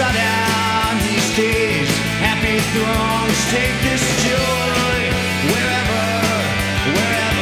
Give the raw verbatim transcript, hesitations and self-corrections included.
bow down these days. Happy throngs take this joy.